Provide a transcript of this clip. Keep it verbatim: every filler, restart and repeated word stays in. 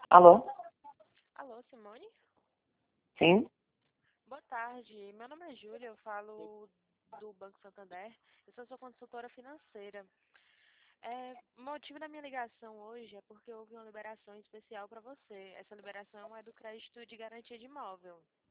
Alô? Alô, Simone? Sim? Boa tarde. Meu nome é Júlia, eu falo do Banco Santander. Eu sou sua consultora financeira. É, o motivo da minha ligação hoje é porque houve uma liberação especial para você. Essa liberação é do crédito de garantia de imóvel.